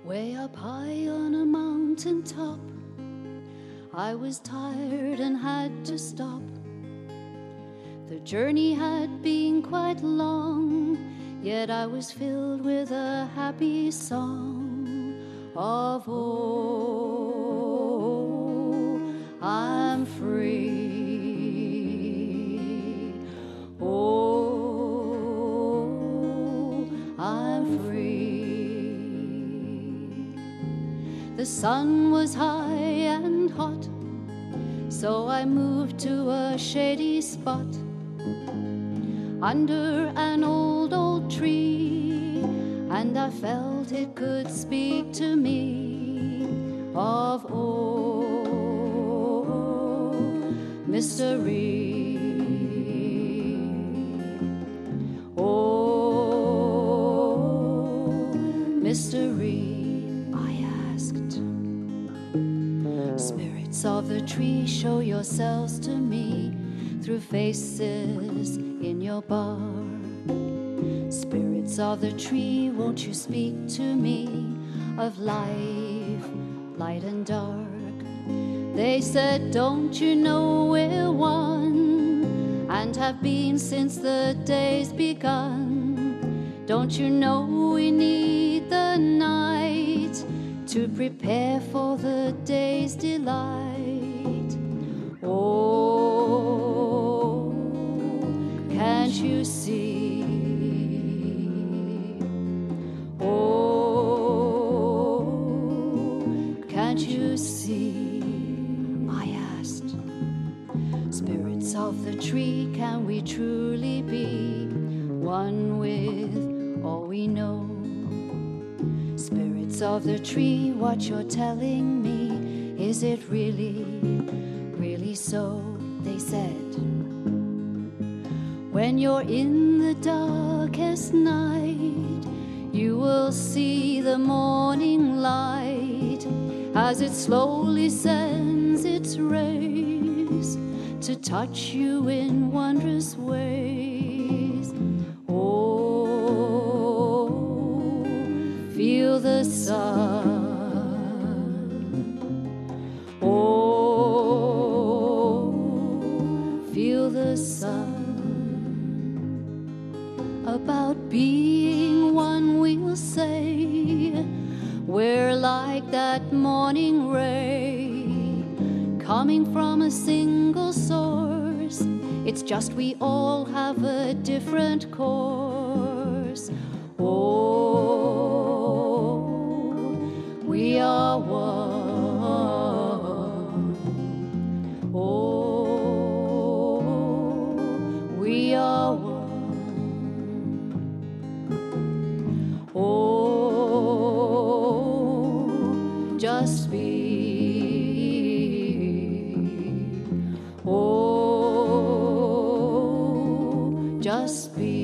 Way up high on a mountain top, I was tired and had to stop. The journey had been quite long, yet I was filled with a happy song of oh, I'm free. Oh, I'm free. The sun was high and hot, so I moved to a shady spot under an old tree, and I felt it could speak to me of oh, mystery. Oh, mystery, I asked. Spirits of the tree, show yourselves to me through faces in your bar. Spirits of the tree, won't you speak to me of life, light and dark? They said, don't you know we're one, and have been since the day's begun? Don't you know we need the night to prepare for the day's delight? Oh, can't you see? Oh, can't you see? I asked. Spirits of the tree, can we truly be one with all we know? Spirits of the tree, what you're telling me, is it really, really so? They said, when you're in the darkest night, you will see the morning light as it slowly sends its rays to touch you in wondrous ways. Oh, feel the sun. Oh, feel the sun. About being one, we'll say we're like that morning ray coming from a single source. It's just we all have a different course. Oh, we are one. Oh, we are one. Oh, just be. Oh, just be.